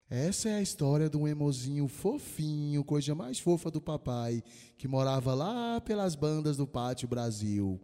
Essa é a história de um emozinho fofinho, coisa mais fofa do papai, que morava lá pelas bandas do Pátio Brasil.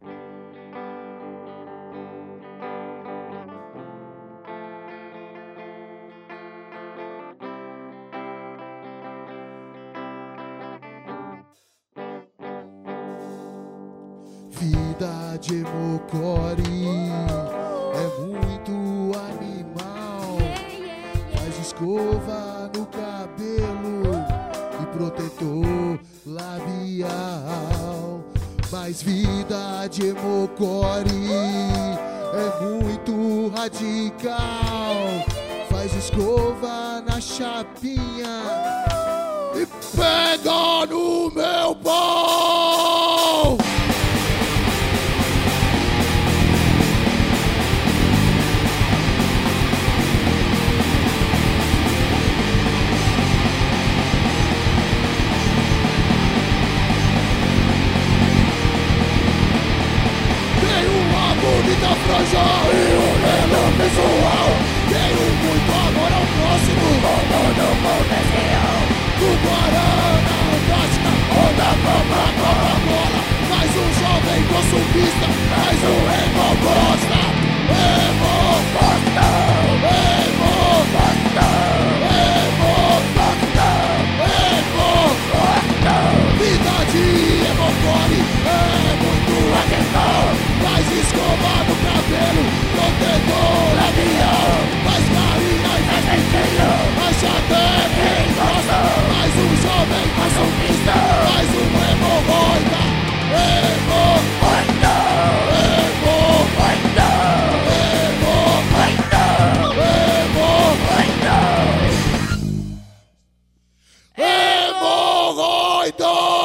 Vida de Mocory é muito animal. Faz escova no cabelo e protetor labial. Mas vida de Mocory é muito radical. Faz escova na chapinha e pega no meu pau. Bonita franja e um belo visual. Tenho muito amor ao próximo, todo potencial. Do Guarana, Antártica, ou da própria Coca-Cola. Mais um jovem consumista, mais um emo bosta. Emo bosta, emo bosta, emo bosta, emo bosta. Vida de Mocory é muito radical. Faz escova no cabelo, protetor labial. Faz carinha e faz penteio, mas até quem gosta. Mais um jovem consumista, mais um hemorroida. Hemorroida, hemorroida, hemorroida, hemorroida, hemorroida.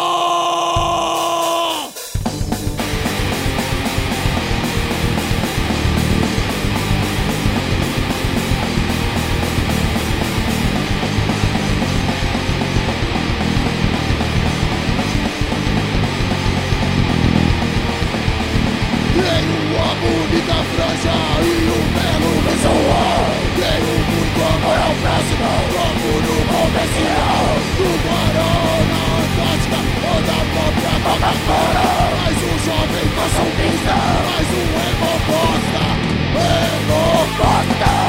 Bonita franja e um belo visual. Tenho muito amor ao próximo, como no comercial. Do Guarana, Antártica ou da própria Coca-Cola. Mais um jovem consumista, mais um emo bosta. Emo bosta.